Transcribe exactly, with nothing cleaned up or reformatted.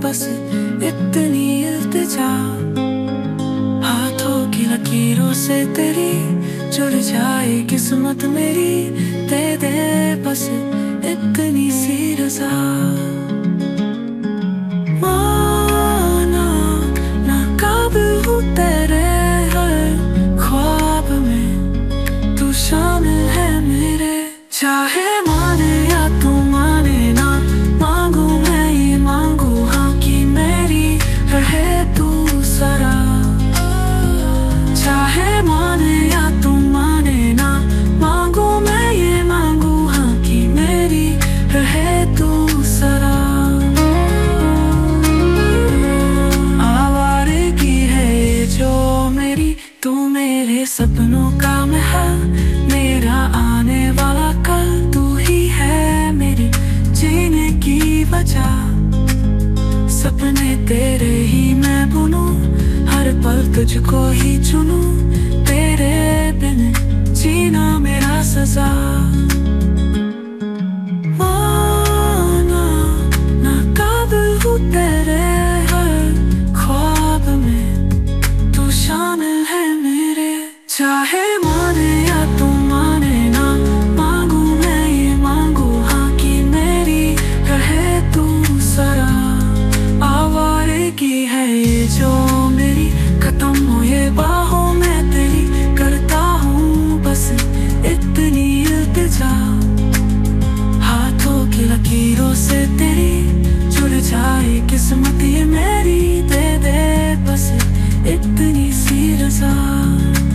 बस इतनी इल्तिजा। हाथों की लकीरों से तेरी जुड़ जाए किस्मत मेरी, दे दे बस इतनी सी रज़ा। माना ना काबिल हूँ तेरे हर ख्वाब में, तू शामिल है मेरे। चाहे माने या तू माने ना, मांगू मैं ये मांगू हाँ कि मेरी रहे तू सरा। चाहे माने या तू माने ना, मांगू मैं ये मांगू हाँ कि मेरी रहे तू सरा। आवारगी है ये जो मेरी, तू मेरे सपनों का महल, मेरा आने वाला कल तू ही है मेरी जीने की वजह। सपने तेरे ही मैं बुनूं, हर पल तुझको ही चुनूं, तेरे बिन जीना मेरा सजा। माना ना काबिल हूँ तेरे हर ख्वाब में, तू शामिल है मेरे। चाहे माने या तू माने ना, मांगू मैं ये मांगू हाँ कि मेरी रहे तू सरा। आवारगी है ये जो मेरी, खत्म हो ये बाहों में तेरी, करता हूँ बस इतनी इल्तिजा। हाथों की लकीरों से तेरी जुड़ जाए किस्मत ये मेरी, दे दे बस इतनी सी रज़ा।